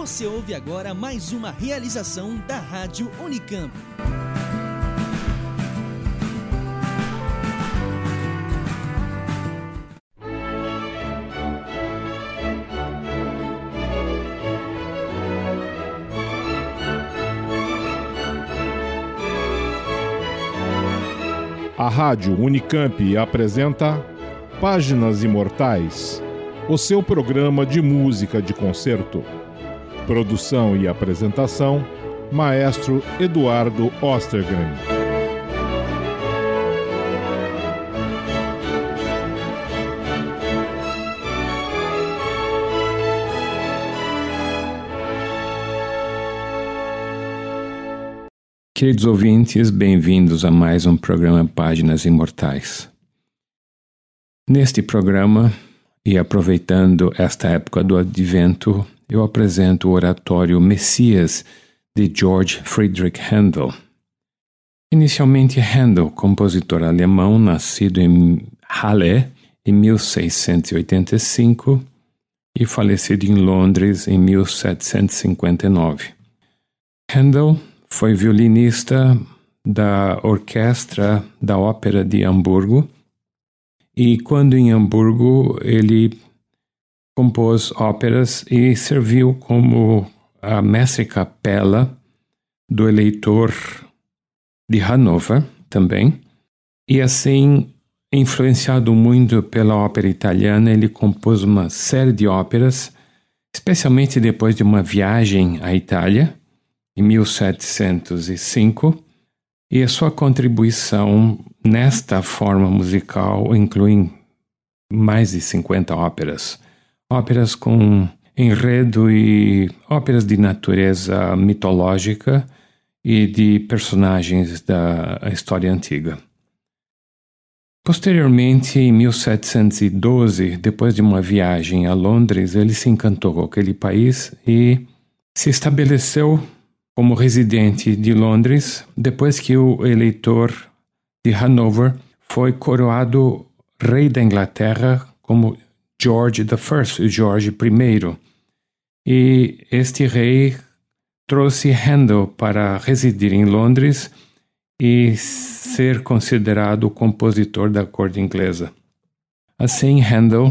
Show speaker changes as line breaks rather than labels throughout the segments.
Você ouve agora mais uma realização da Rádio Unicamp.
A Rádio Unicamp apresenta Páginas Imortais, o seu programa de música de concerto. Produção e apresentação, Maestro Eduardo Ostergren.
Queridos ouvintes, bem-vindos a mais um programa Páginas Imortais. Neste programa, e aproveitando esta época do Advento, eu apresento o oratório Messias, de Georg Friedrich Händel. Inicialmente, Händel, compositor alemão, nascido em Halle, em 1685, e falecido em Londres, em 1759. Händel foi violinista da orquestra da Ópera de Hamburgo, e quando em Hamburgo ele compôs óperas e serviu como a mestre-capela do eleitor de Hannover também. E assim, influenciado muito pela ópera italiana, ele compôs uma série de óperas, especialmente depois de uma viagem à Itália, em 1705, e a sua contribuição nesta forma musical inclui mais de 50 óperas. Óperas com enredo e óperas de natureza mitológica e de personagens da história antiga. Posteriormente, em 1712, depois de uma viagem a Londres, ele se encantou com aquele país e se estabeleceu como residente de Londres depois que o eleitor de Hanover foi coroado rei da Inglaterra como George I, George I. E este rei trouxe Händel para residir em Londres e ser considerado o compositor da corte inglesa. Assim, Händel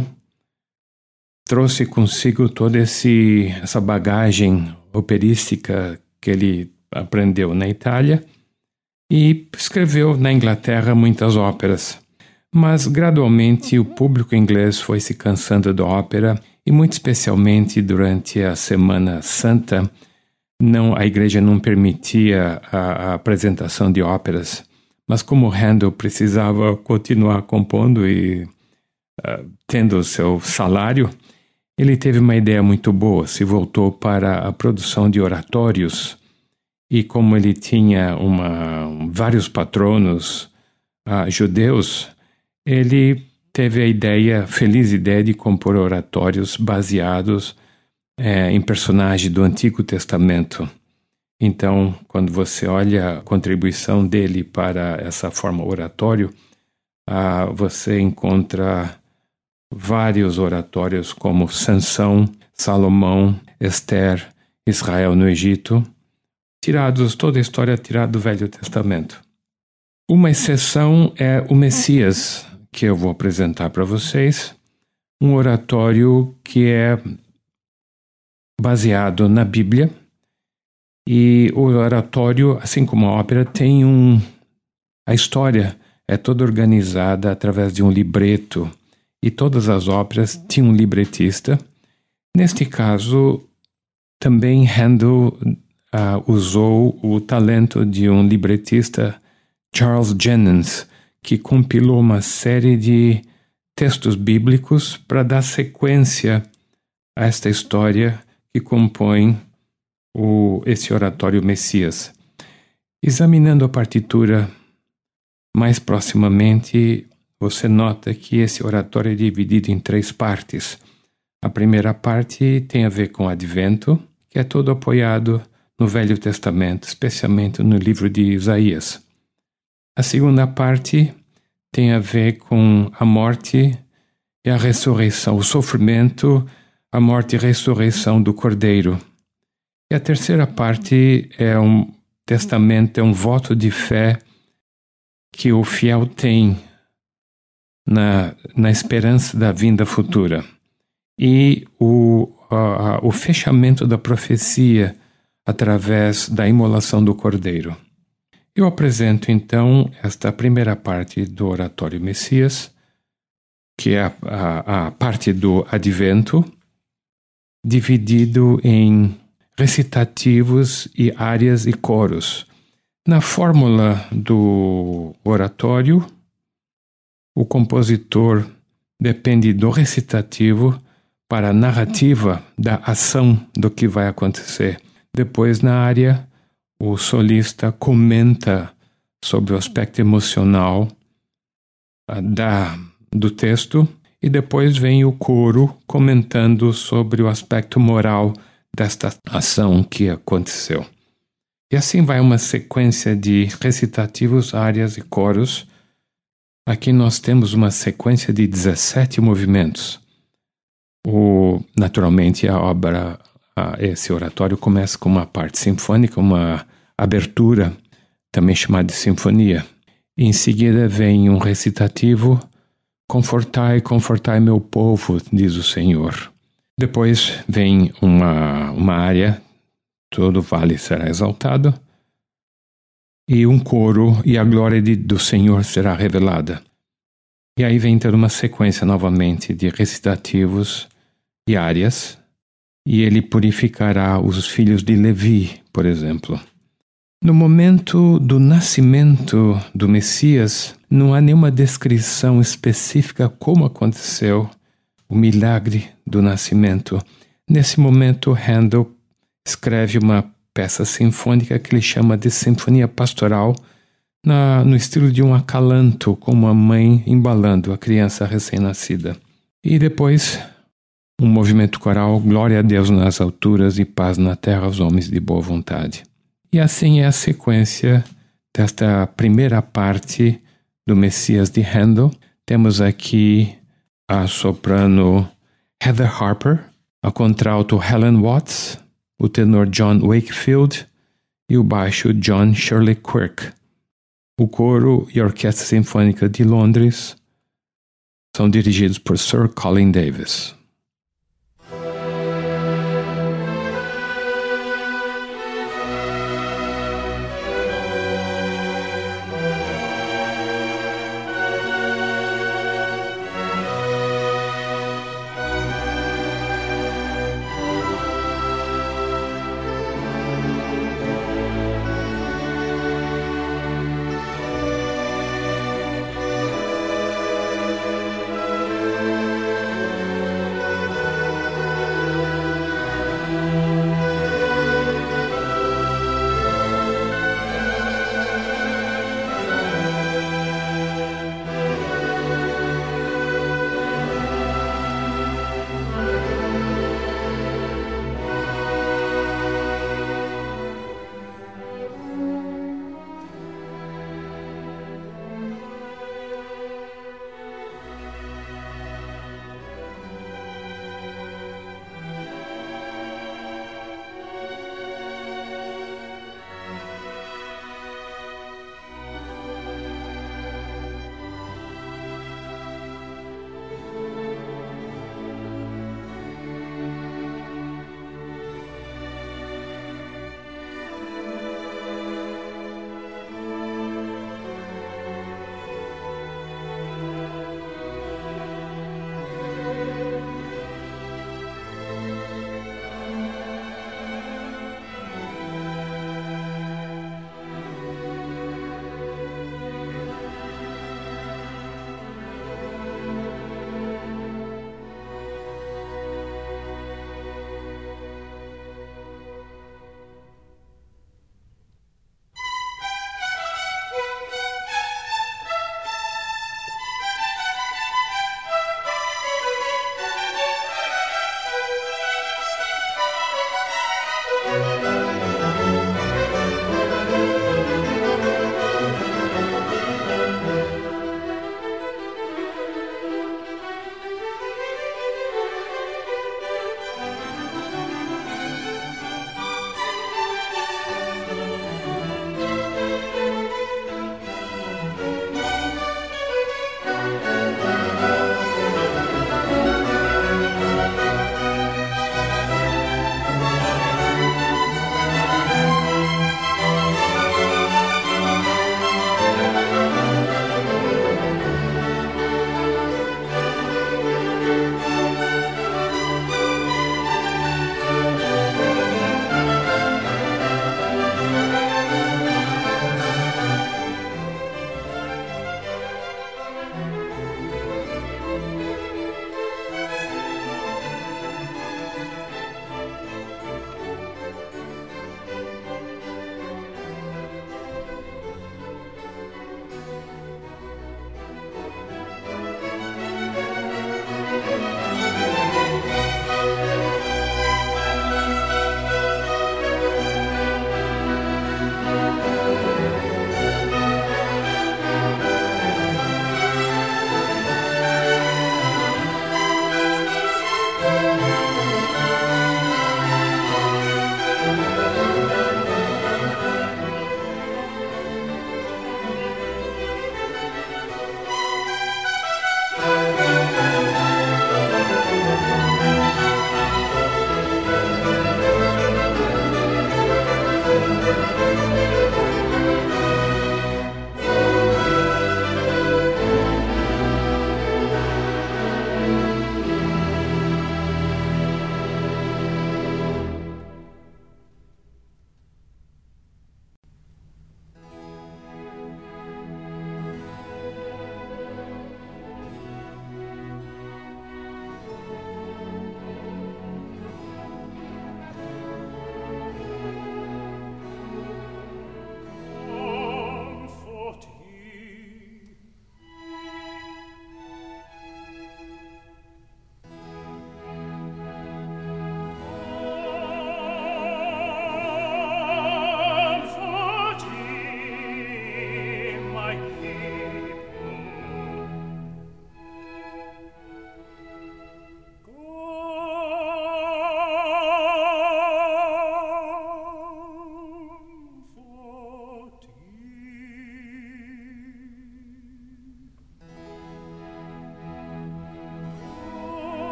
trouxe consigo toda essa bagagem operística que ele aprendeu na Itália e escreveu na Inglaterra muitas óperas. Mas, gradualmente, o público inglês foi se cansando da ópera e, muito especialmente, durante a Semana Santa, a igreja não permitia a apresentação de óperas. Mas como Händel precisava continuar compondo e tendo o seu salário, ele teve uma ideia muito boa, se voltou para a produção de oratórios. E como ele tinha vários patronos judeus, ele teve a feliz ideia de compor oratórios baseados em personagens do Antigo Testamento. Então, quando você olha a contribuição dele para essa forma oratório, você encontra vários oratórios como Sansão, Salomão, Esther, Israel no Egito, toda a história tirada do Velho Testamento. Uma exceção é o Messias, que eu vou apresentar para vocês, um oratório que é baseado na Bíblia, e o oratório, assim como a ópera, a história é toda organizada através de um libreto, e todas as óperas tinham um libretista. Neste caso, também Händel usou o talento de um libretista, Charles Jennens, que compilou uma série de textos bíblicos para dar sequência a esta história que compõe esse oratório Messias. Examinando a partitura mais proximamente, você nota que esse oratório é dividido em 3 partes. A primeira parte tem a ver com o Advento, que é todo apoiado no Velho Testamento, especialmente no livro de Isaías. A segunda parte tem a ver com a morte e a ressurreição, o sofrimento, a morte e a ressurreição do Cordeiro. E a terceira parte é um testamento, é um voto de fé que o fiel tem na esperança da vinda futura. E o fechamento da profecia através da imolação do Cordeiro. Eu apresento, então, esta primeira parte do Oratório Messias, que é a parte do Advento, dividido em recitativos e áreas e coros. Na fórmula do oratório, o compositor depende do recitativo para a narrativa da ação do que vai acontecer. Depois, na área, o solista comenta sobre o aspecto emocional do texto, e depois vem o coro comentando sobre o aspecto moral desta ação que aconteceu. E assim vai uma sequência de recitativos, áreas e coros. Aqui nós temos uma sequência de 17 movimentos. Naturalmente, esse oratório começa com uma parte sinfônica, uma abertura, também chamada de sinfonia. Em seguida vem um recitativo: Confortai, confortai meu povo, diz o Senhor. Depois vem uma área: todo vale será exaltado. E um coro: e a glória do Senhor será revelada. E aí vem toda uma sequência novamente de recitativos e áreas. E ele purificará os filhos de Levi, por exemplo. No momento do nascimento do Messias, não há nenhuma descrição específica como aconteceu o milagre do nascimento. Nesse momento, Handel escreve uma peça sinfônica que ele chama de Sinfonia Pastoral, no estilo de um acalanto, com uma mãe embalando a criança recém-nascida. E depois, um movimento coral: Glória a Deus nas alturas e paz na terra aos homens de boa vontade. E assim é a sequência desta primeira parte do Messias de Handel. Temos aqui a soprano Heather Harper, a contralto Helen Watts, o tenor John Wakefield e o baixo John Shirley Quirk. O coro e a Orquestra Sinfônica de Londres são dirigidos por Sir Colin Davis.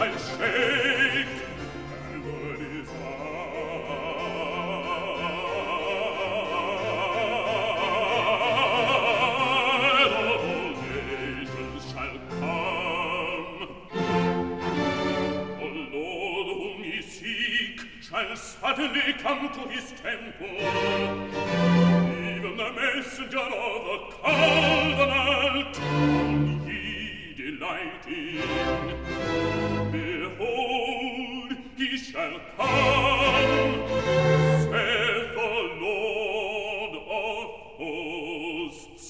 I'll shake, and what is all nations shall come. O Lord whom ye seek shall suddenly come to his temple. Even the messenger of the covenant whom ye delight in. Behold, he shall come, saith the Lord of hosts.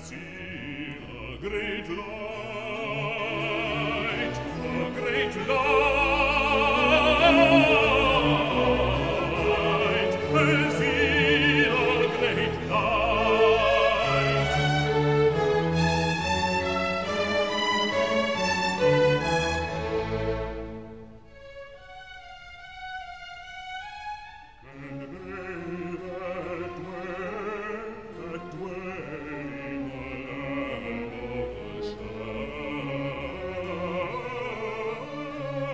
see a great light, a great light, I see a great light. And they that dwell in the land of the sun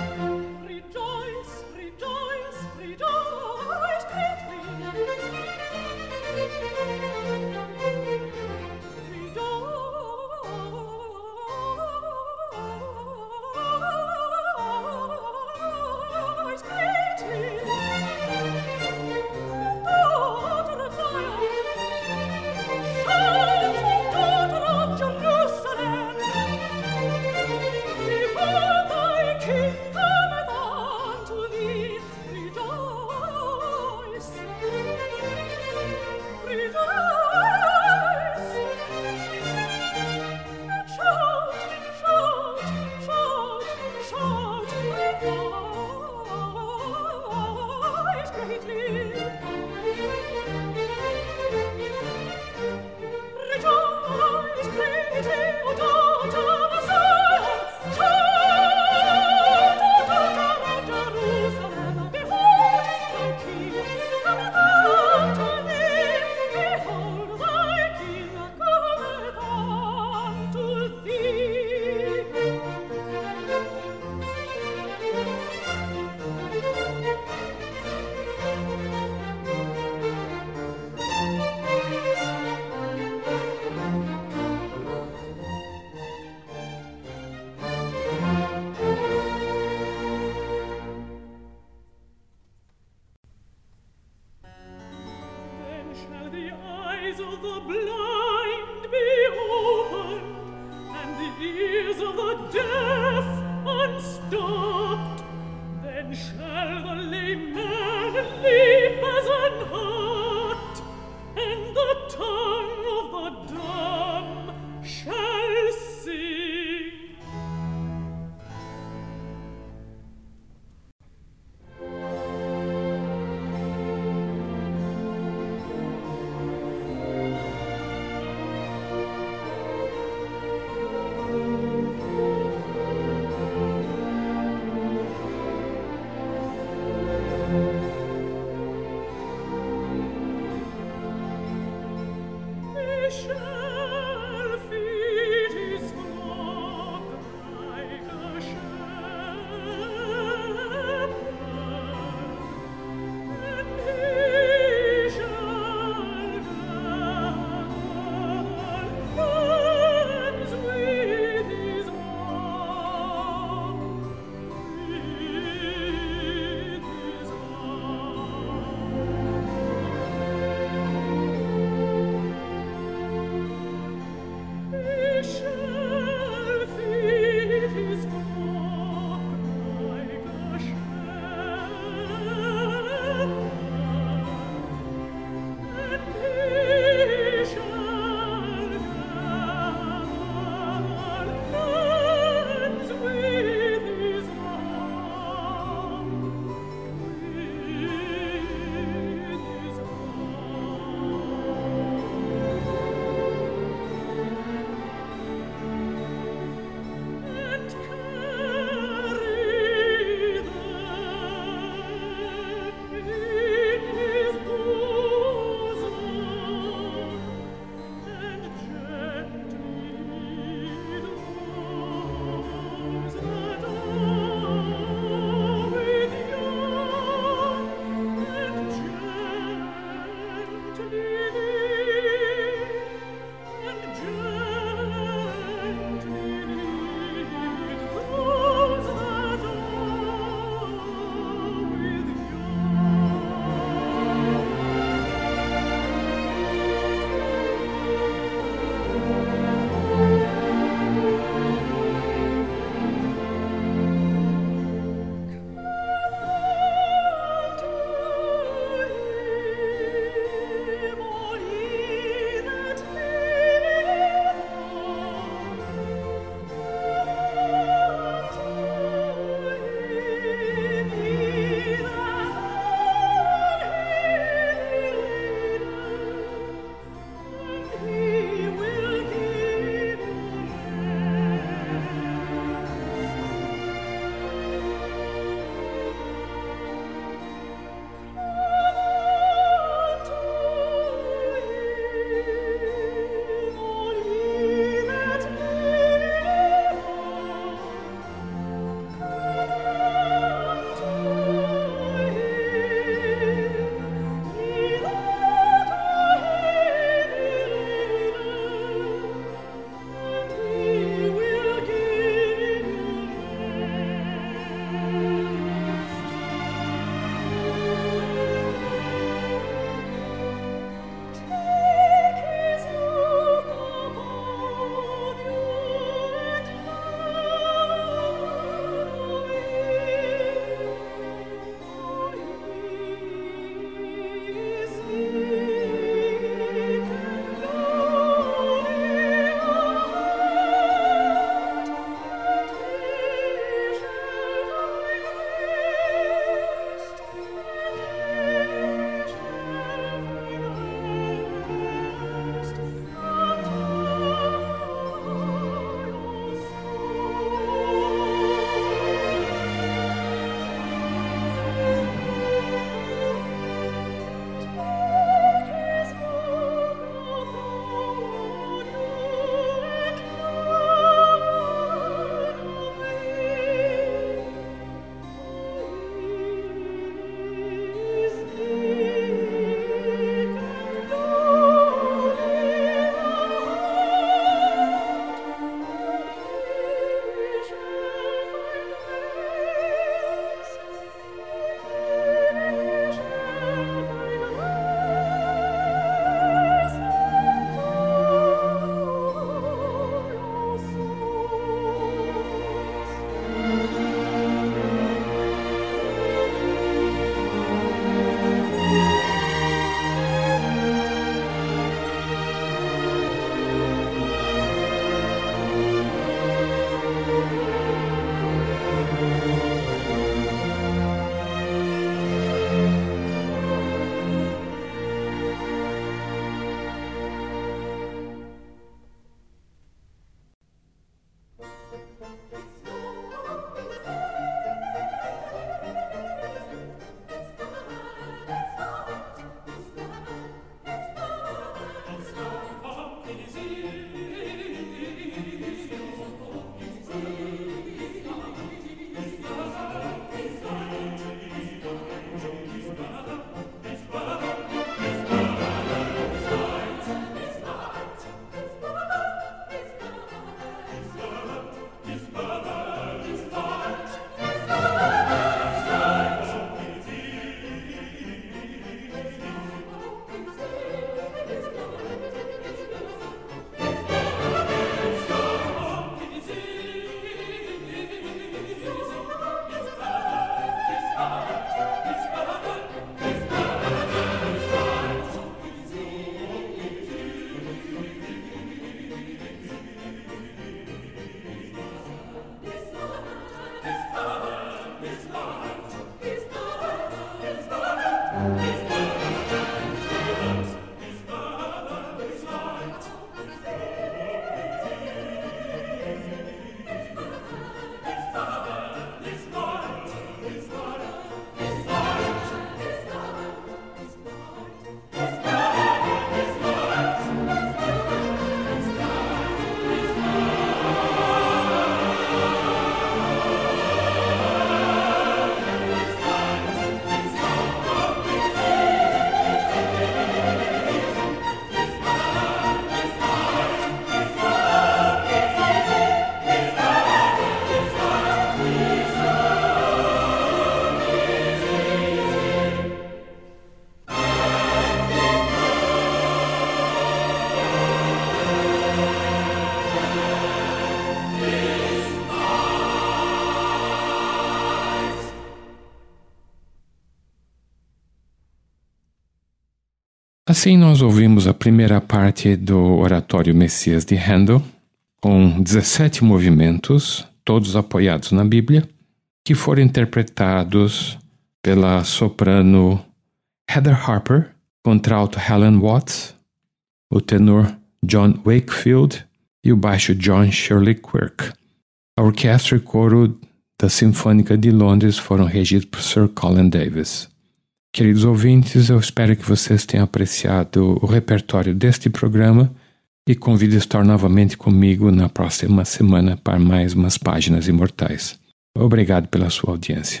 Assim nós ouvimos a primeira parte do Oratório Messias de Handel, com 17 movimentos, todos apoiados na Bíblia, que foram interpretados pela soprano Heather Harper, contralto Helen Watts, o tenor John Wakefield e o baixo John Shirley Quirk. A orquestra e coro da Sinfônica de Londres foram regidos por Sir Colin Davis. Queridos ouvintes, eu espero que vocês tenham apreciado o repertório deste programa e convido a estar novamente comigo na próxima semana para mais umas Páginas Imortais. Obrigado pela sua audiência.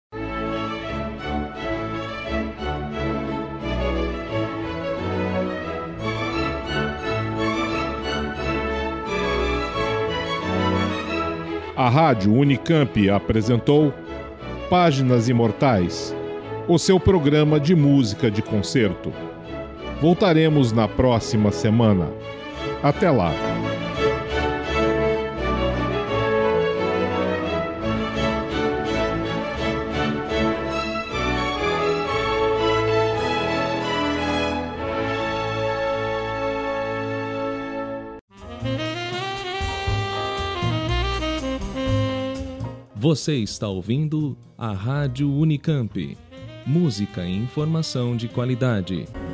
A Rádio Unicamp apresentou Páginas Imortais, o seu programa de música de concerto. Voltaremos na próxima semana. Até lá!
Você está ouvindo a Rádio Unicamp. Música e informação de qualidade.